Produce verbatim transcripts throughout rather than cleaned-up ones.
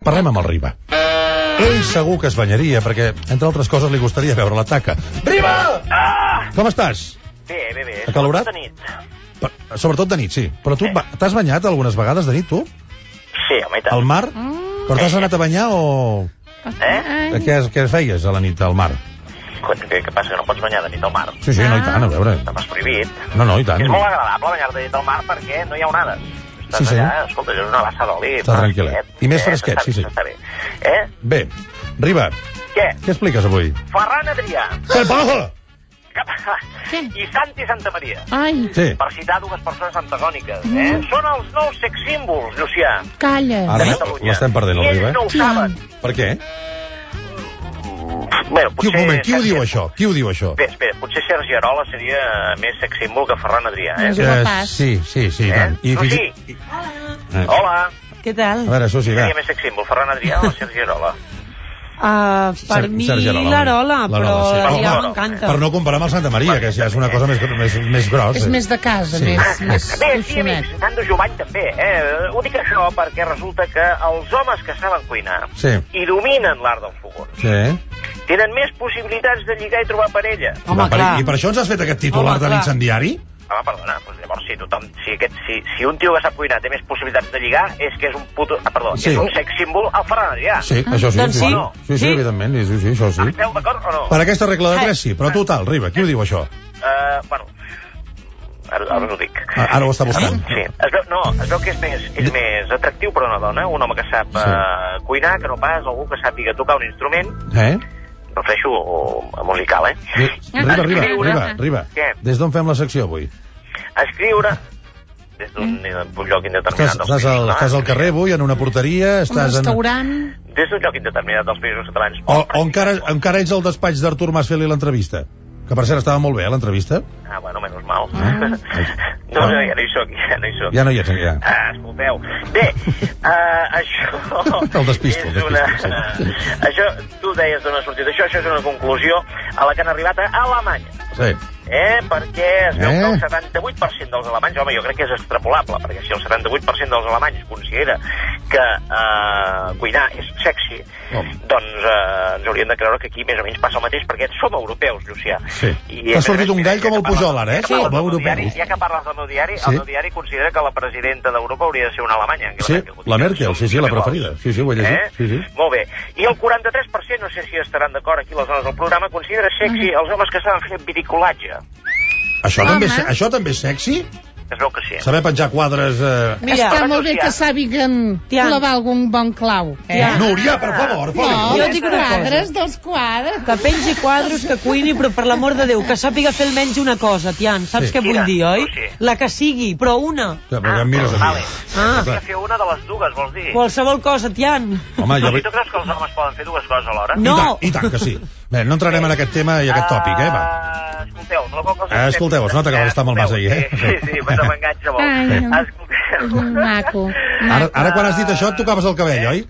Parlem amb el Riba. Ell segur que es banyaria, perquè, entre altres coses, li gustaria veure la taca. Riba! Ah! Com estàs? Bé, bé, bé. Acalorat? De nit. Per, sobretot de nit, sí. Però tu Sí. t'has banyat algunes vegades de nit, tu? Sí, home, i tant. Al mar? Mm. Però t'has anat a banyar o... Eh? Què, què feies a la nit al mar? Què, què passa, que no pots banyar de nit al mar? Sí, sí, no, i tant, a veure. Està pas prohibit. No, no, i tant. És molt agradable banyar de nit al mar perquè no hi ha onades. Estàs Sí, sí. allà, escolta, és una bassa d'oli. Està tranquil·let. I més fresquet, sí, sí. Està bé. Eh? Bé, Riba, Què? què expliques avui? Ferran Adrià. Què passa? Què? I Santi Santa Maria. Ai, Sí. Per citar dues persones antagòniques, eh? Són els nous sex símbols, Llucià. calla. Ara de no, Catalunya. l'estem perdent, el I Riba, ells no ho eh? saben. Per què? Bueno, Qui, un potser... moment, qui ho diu, això? Qui ho diu, això? Bé, espera, potser Sergi Arola seria més sex símbol que Ferran Adrià, eh? És guapàs. sí, sí, sí, i Eh? tant. I No, fins- sí. Eh. Hola. Què tal? A veure, Susi, va. Seria més sex símbol, Ferran Adrià o Sergi Arola? Uh, per Ser- mi Sergi Arola. l'Arola, però L'Arola, sí. l'Adrià Home, m'encanta. Per no comparar amb el Santa Maria, que ja és una cosa més, més, més grossa. És més de casa, Sí. més, més Bé, sí, coixonet. amics, Nando Jovany també, eh? Ho dic això perquè resulta que els homes que saben cuinar Sí. i dominen l'art del fogons Sí. tenen més possibilitats de lligar i trobar parella. Home, Va, per- clar. I per això ens has fet aquest titular Home, de clar. l'incendiari? Home, perdona, doncs llavors si tothom, si, aquest, si, si un tio que sap cuinar té més possibilitats de lligar, és que és un puto, ah, perdó, Sí. és un sex símbol al Ferran Adrià. Sí, això sí. Doncs sí, sí. sí, sí, Sí. evidentment, sí, sí, això sí. Esteu d'acord o no? Per aquesta regla de tres, sí, però total, Riba, qui ho diu, això? Uh, bueno, ara, ara us ho dic. Ah, Ara ho està buscant? Sí, es veu, no, es veu que és més, és més atractiu per una dona, un home que sap Sí. uh, cuinar, que no pas algú que sàpiga tocar un instrument, Eh? prefereixo uh, musical, eh? Riba, Riba, Escriure. Riba, Riba. Què? Des d'on fem la secció avui? Escriure des d'un Mm. un lloc indeterminat Estàs, dels estàs, al, països estàs al carrer avui, en una porteria, Un estàs en... restaurant. Des d'un lloc indeterminat dels països catalans. O, o encara, encara ets al despatx d'Artur Mas fent-li l'entrevista? Que per cert estava molt bé, eh, l'entrevista. Ah, bueno, menys mal. Ah. No, no, ja no hi soc, ja no hi soc. Ja no hi ets, ja. Ah, escolteu. Bé, uh, això... El despisto, el és una... despisto, sí. Això, tu deies d'on ha sortit això, això és una conclusió a la que han arribat a Alemanya. Sí. Eh, perquè es veu Eh? que el setanta-vuit per cent dels alemanys, home, jo crec que és extrapolable, perquè si el setanta-vuit per cent dels alemanys considera que eh, cuinar és sexy, Oh. doncs eh, ens hauríem de creure que aquí més o menys passa el mateix, perquè som europeus, Llucià. Sí. I, T'ha a més a sortit més, un gall com el ja que Pujol, parles- ara, eh? Ja que Sí, parles del europeu. meu diari, ja que parles del meu diari, Sí. el meu diari considera que la presidenta d'Europa hauria de ser una alemanya. que Sí, la Merkel. la Merkel, sí, sí, la preferida. Sí, sí, ho he llegit. Eh? Sí, sí. Molt bé. I el quaranta-tres per cent, no sé si estaran d'acord aquí les dones del programa, considera sexy els homes que saben fer viticolatge. Això, Home. també, és- això també és sexy? Es veu que sí. Saber penjar quadres... Eh... Mira, Està molt bé Llucià. que sàpiguen Tian. clavar algun bon clau. Eh? Tian. Núria, per favor, No, foli. Jo et dic una cosa. quadres, dos quadres. que pengi quadros, que cuini, però per l'amor de Déu, que sàpiga fer almenys una cosa, Tian. Saps Sí. què vull Quina? dir, oi? Sí. La que sigui, però una. Ja, però que em mires a vale. mi. Ah. Has de fer una de les dues, vols dir? Qualsevol cosa, Tian. Home, No, jo... si tu creus que els homes poden fer dues coses alhora? I No. tant, I tant que sí. Bé, no entrarem en aquest tema i aquest tòpic, eh, va. Uh, escolteu, no com que els Eh, escolteu, es nota que vas estar amb el Mas ahir, eh? Sí, sí, sí, però m'enganxa molt. Ai, no. Escolteu. Maco. Ara, ara quan has dit això et tocaves el cabell, oi?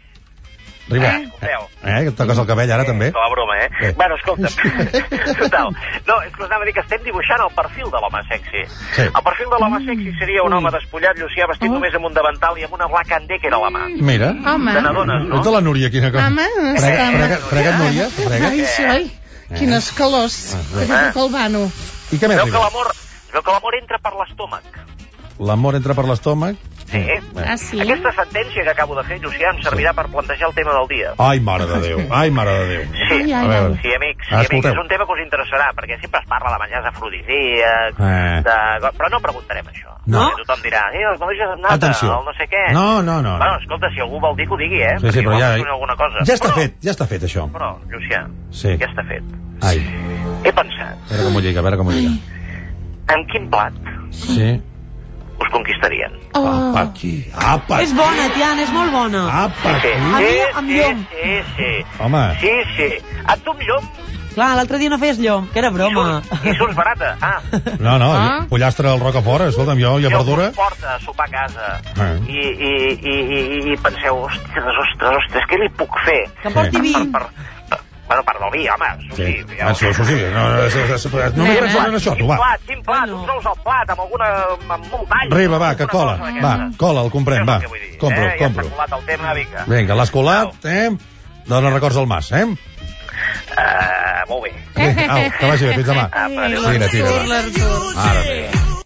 Riba, Eh, escolteu. eh, que et toques el cabell ara també? Com a broma, eh? Bé. Bueno, escolta. Total. No, és que us anava a dir que estem dibuixant el perfil de l'home sexy. Sí. El perfil de l'home sexy seria un home despullat, Llucià, vestit Oh. només amb un davantal i amb una Black and Decker a la mà. Mira. Home. Te n'adones, no? Ets de la Núria, quina cosa. Home, Frega, està- frega, frega, Núria, frega. Ai, sí, ai. Quines calors. Que Eh. diu el Vano. I què Es més, veu que Riba? l'amor es veu que l'amor entra per l'estómac. L'amor entra per l'estómac? Sí. Ah, sí? Aquesta sentència que acabo de fer, Llucià, em servirà per plantejar el tema del dia. Ai, mare de Déu, ai, mare de Déu. Sí, Ai, ai, A veure. sí, amics, sí, Ah, amics, escolteu. és un tema que us interessarà, perquè sempre es parla de menjars afrodisíacs, Eh. de... però no preguntarem això. No. Perquè tothom dirà, eh, els melodis amb nata, Atenció. el no sé què. No, no, no. Bueno, no. escolta, si algú vol dir que ho digui, eh? Sí, sí, Perquè però igual ja... us sona alguna cosa. Ja està però, fet, ja està fet, això. Però, Llucià, Sí. ja està fet. Ai, He pensat, a veure com ho lliga, a veure com ho lliga. en quin plat Sí. us conquistarien? Oh. Apa, aquí. Apa, És bona, Tian, és molt bona. Apa, Sí, aquí. A mi, amb sí, llom. sí, sí. Home. Sí, sí. A tu amb llom Clar, l'altre dia no feies llom, que era broma. i surts, i surts barata. Ah, No, no, Ah. pollastre al Rocafort, escolta'm, jo i a jo verdura... us porta a sopar a casa Ah. i, i, i, i, i penseu, ostres, ostres, ostres, què li puc fer? Que porti Sí. vi. Per, per, per, Bueno, part del vi, home, sushi. Sí, ja, això, sushi. No, no, no, no m'hi resonen això, tu, Cinc va. plat, cinc plat, uns ous al plat, amb alguna... amb molt d'all. Arriba, va, que cola. Va, cola, el comprem, va. Compro, eh? compro. Ja s'ha colat el tema, vinga. Vinga, l'has colat, eh? Dóna records al Mas, eh? Uh, molt bé. Au, que vagi bé, fins demà. Apa, adéu. Tira, tira, va. L'Artur. Ara bé.